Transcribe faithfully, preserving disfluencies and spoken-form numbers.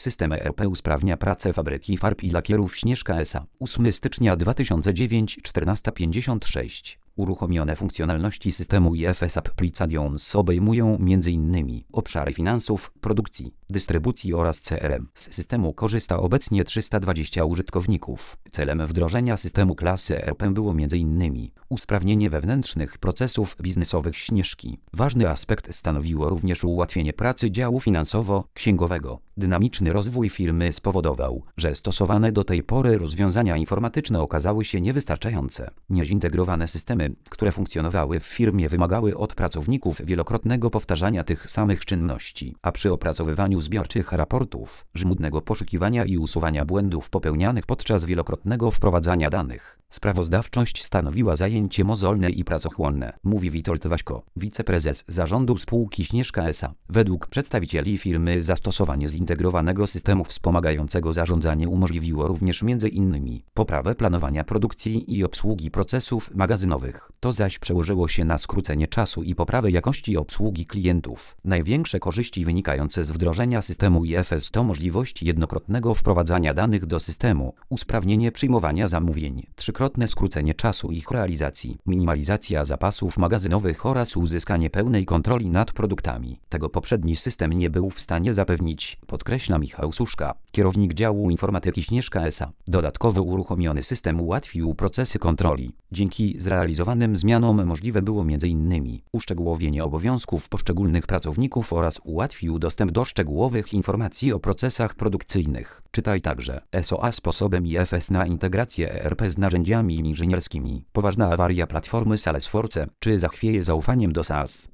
System E R P usprawnia pracę fabryki farb i lakierów Śnieżka S A. ósmego stycznia dwa tysiące dziewiątego, czternaście pięćdziesiąt sześć. Uruchomione funkcjonalności systemu I F S Applications obejmują między innymi obszary finansów, produkcji, dystrybucji oraz C R M. Z systemu korzysta obecnie trzysta dwadzieścia użytkowników. Celem wdrożenia systemu klasy E R P było między innymi usprawnienie wewnętrznych procesów biznesowych Śnieżki. Ważny aspekt stanowiło również ułatwienie pracy działu finansowo-księgowego. Dynamiczny rozwój firmy spowodował, że stosowane do tej pory rozwiązania informatyczne okazały się niewystarczające. Niezintegrowane systemy, które funkcjonowały w firmie, wymagały od pracowników wielokrotnego powtarzania tych samych czynności, a przy opracowywaniu zbiorczych raportów, żmudnego poszukiwania i usuwania błędów popełnianych podczas wielokrotnego wprowadzania danych. Sprawozdawczość stanowiła zajęcie mozolne i pracochłonne, mówi Witold Waśko, wiceprezes zarządu spółki Śnieżka S A. Według przedstawicieli firmy zastosowanie zintegrowanego systemu wspomagającego zarządzanie umożliwiło również między innymi poprawę planowania produkcji i obsługi procesów magazynowych. To zaś przełożyło się na skrócenie czasu i poprawę jakości obsługi klientów. Największe korzyści wynikające z wdrożenia systemu I F S to możliwość jednokrotnego wprowadzania danych do systemu, usprawnienie przyjmowania zamówień, trzykrotne skrócenie czasu ich realizacji, minimalizacja zapasów magazynowych oraz uzyskanie pełnej kontroli nad produktami. Tego poprzedni system nie był w stanie zapewnić, podkreśla Michał Suszka, kierownik działu informatyki Śnieżka S A. Dodatkowo uruchomiony system ułatwił procesy kontroli. Dzięki zrealizowanym zmianom możliwe było między innymi uszczegółowienie obowiązków poszczególnych pracowników oraz ułatwił dostęp do szczegółowych informacji o procesach produkcyjnych. Czytaj także S O A sposobem I F S na integrację E R P z narzędziami inżynierskimi. Poważna awaria platformy Salesforce, czy zachwieje zaufaniem do SaaS.